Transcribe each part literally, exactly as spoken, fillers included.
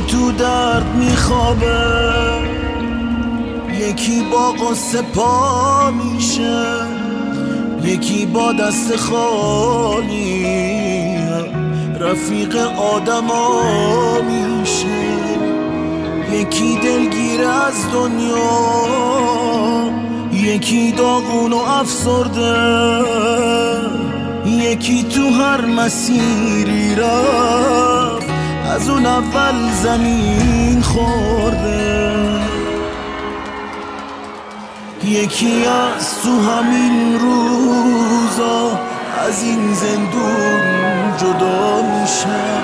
تو درد میخوابه، یکی با قصه پا میشه، یکی با دست خالی رفیق آدما میشه، یکی دلگیر از دنیا، یکی داغون و افسرده، یکی تو هر مسیری رفت از اون اول زمین خورده، یکی از تو همین روزا از این زندون جدا میشه.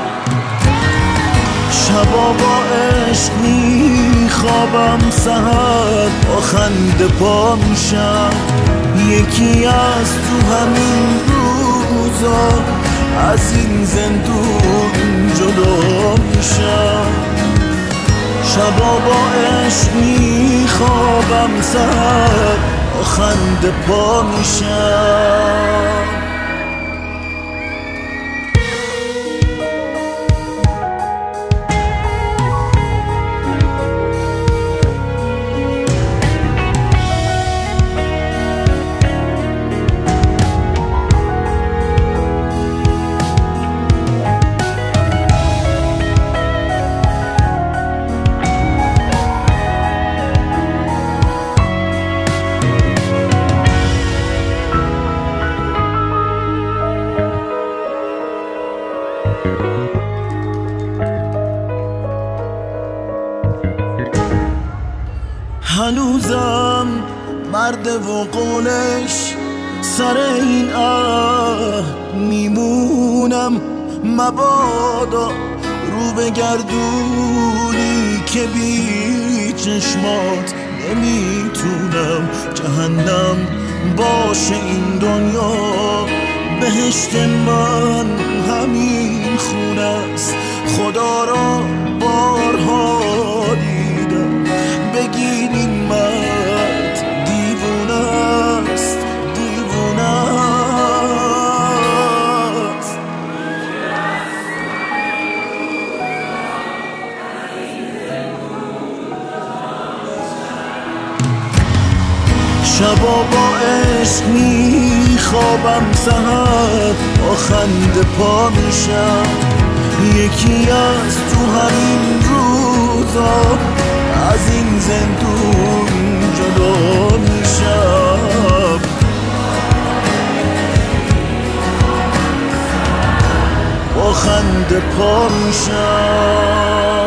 شبا با عشق میخوابم، سحر با خنده پا میشم، یکی از تو همین روزا از این زندون جدا میشم. شبا با عشق میخوابم، سحر با خنده پا میشم. هنوزم مرد و قولش سر این عهد میمونم، مبادا رو بگردونی که بی چشمات نمیتونم. جهنم باشه این دنیا، بهشت من همین خونه است. خدا را بارها دیدم، بگین این مرد دیوونه است، دیوونه است. شبا با عشق میخوابم، سحر با خنده پا میشم، یکی از تو همین روزا از این زندون جدا میشم. با خنده پا میشم.